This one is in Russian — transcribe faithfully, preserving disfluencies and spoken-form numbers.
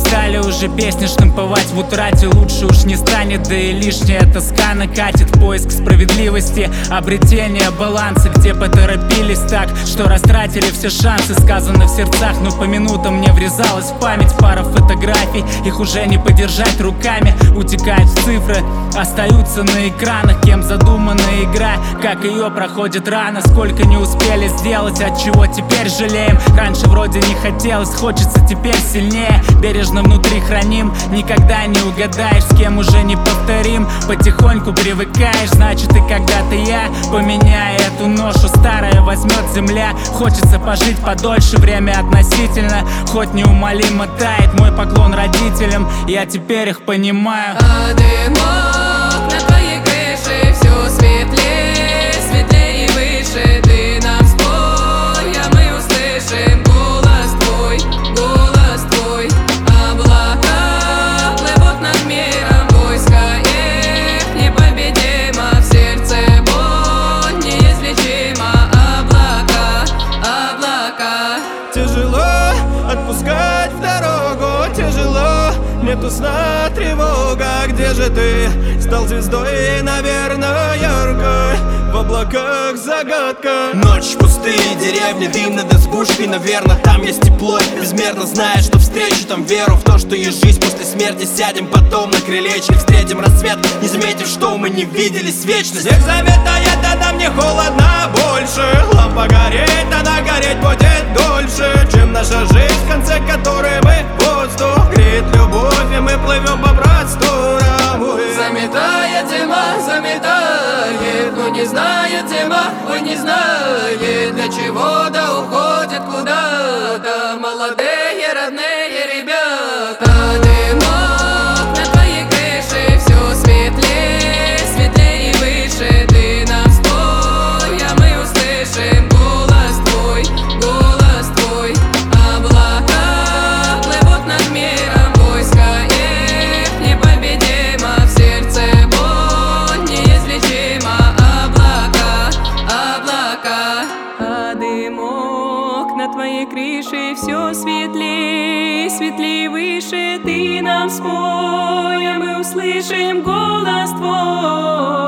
устали уже песни штамповать в утрате. Лучше уж не станет, да и лишняя тоска накатит. Поиск справедливости, обретение баланса, где поторопились так, что растратили все шансы. Сказано в сердцах, но по минутам мне врезалась в память пара фотографий. Их уже не подержать руками, утекают в цифры, остаются на экранах. Кем задумана игра, как ее проходит рано. Сколько не успели сделать, от чего теперь жалеем. Раньше вроде не хотелось, хочется теперь сильнее. Бережно внутри храним, никогда не угадаешь, с кем уже не повторим. Потихоньку привыкаешь, значит и когда-то я поменяю эту ношу. Старая возьмет земля, хочется пожить подольше. Время относительно, хоть неумолимо тает. Мой поклон родителям, я теперь их понимаю. А дымок на твоей крыше все светлее, светлее и выше. Ты нам спой, а мы услышим голос твой, голос твой. Облака плывут над миром, войска их непобедимо. В сердце боль неизлечима. Облака, облака. Тяжело отпускать в дорогу, тяжело, нету сна, тревога. Где же ты? Стал звездой, наверное, яркой. В облаках загадка. Ночь, пустые деревни, дым над избушкой. Наверное, там есть тепло, безмерно зная, что встречу там веру в то, что есть жизнь после смерти. Сядем потом на крылечке, встретим рассвет, не заметив, что мы не виделись вечность. Снег заметает, а нам не холодно больше. Лампа гореть, она гореть будет дольше, чем наша жизнь, в конце которой мы воздух. Греет любовь, и мы плывем по просторам. Заметает зима, заметает, но не знает зима, ой, не знает, для чего да уходит куда-то молодые родные ребята. Дымок на твоей крыше все светлее, светлее и выше. Ты нам спой, а мы услышим голос твой, голос твой. Облака плывут над миром, войска их непобедимо. В сердце боль неизлечима. Облака, облака. А дымок на твоей крыше все светлее, светлее выше. Ты нам спой, а мы услышим голос твой.